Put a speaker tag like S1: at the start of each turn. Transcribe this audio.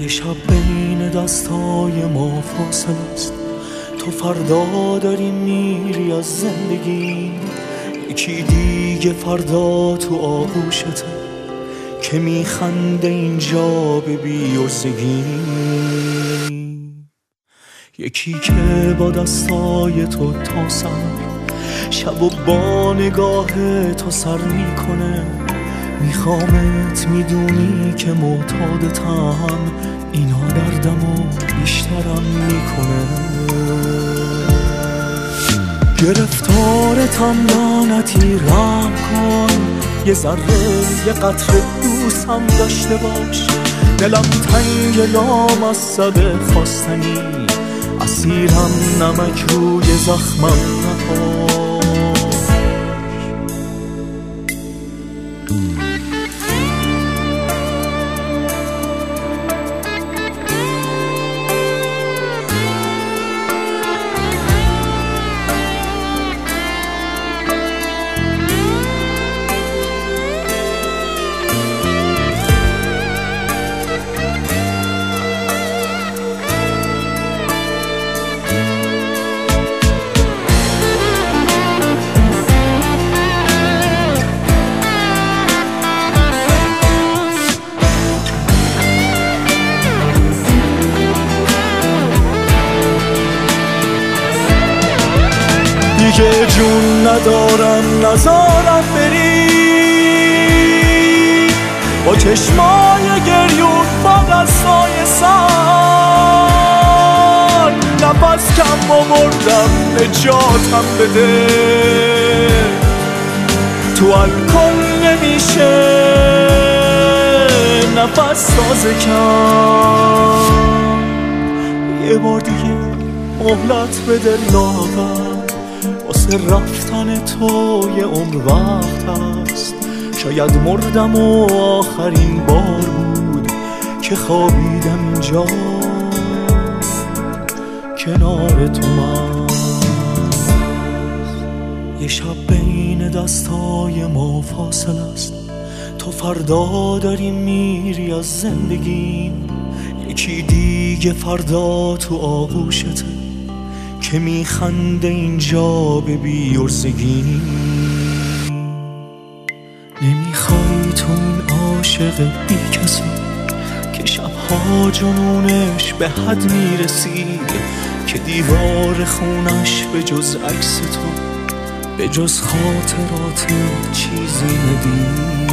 S1: یه شب بین دستای ما فاصله است، تو فردا داری میری از زندگی، یکی دیگه فردا تو آغوشته که میخنده اینجا به بی‌عرضگی، یکی که با دستای تو تا سر شب و با نگاه تو سر میکنه، میخوامت میدونی که معتادتم، اینا دردمو بیشترم میکنه. گرفتارتم لعنتی رحم کن، یه ذره یه قطره دوستم داشته باش، دلم تنگ لام از صد خواستنی، اسیرم نمک روی زخمم نپاش. دیگه جون ندارم نزارم بری، با چشمای گریون با دستای سر، نفس کم آوردم نجاتم بده، تو الکل نمیشه نفس تازه کم، یه بار دیگه مهلت بده لاغر، واسه رفتن تو یه عمر وقت هست، شاید مردم و آخرین بار بود که خوابیدم اینجا کنار تو من. یه شب بین دستای ما فاصله است، تو فردا داری میری از زندگی، یکی دیگه فردا تو آغوشته که میخنده اینجا به بی‌عرضگی، نمیخوای تو این عاشق بی کسی که شبها جنونش به حد میرسید، که دیوار خونش به جز عکس تو به جز خاطرات چیزی ندید.